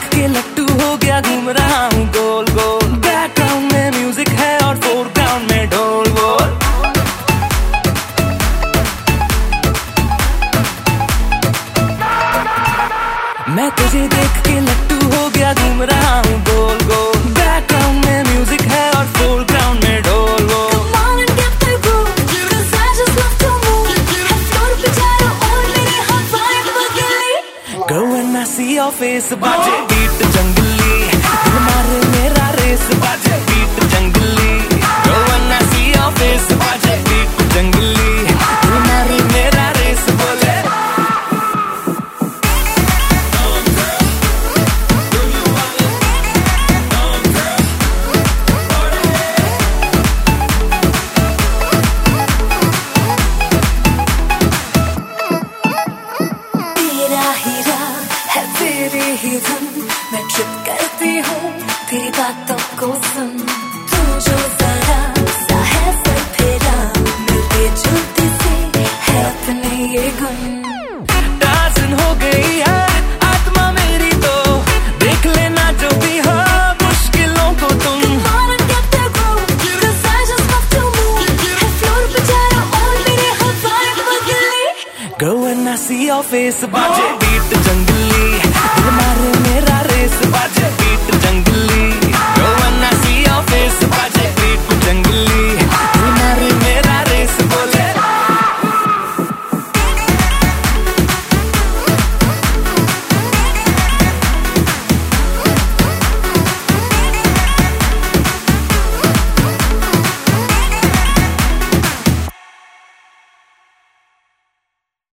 के लट्टू हो गया, घूम रहा हूँ गोल गोल। बैकग्राउंड में म्यूजिक है और फोरग्राउंड में ढोल वोल। मैं तुझे देख के लट्टू हो गया, घूम रहा हूँ गोल गोल। बैकग्राउंड में म्यूजिक है और फोरग्राउंड में ढोल वोल। Go when I see your face, बाजे बीट जंगली, दिल मारे मेरा रेस, बाजे बीट जंगली। Go when I see your face, बाजे बीट जंगली, दिल मारे मेरा रेस, बोले तेरी ही धुन मैं ट्रिप करती हूँ, तेरी बातों को सुन। तू जो जरा सा है सर फेरा, मिलते जुलते से है अपने ये गुण। दासन हो गई यार आत्मा मेरी, तो देख लेना जो भी हो मुश्किलों को तुम। Go when I see your face, बाजे बीट जंगली।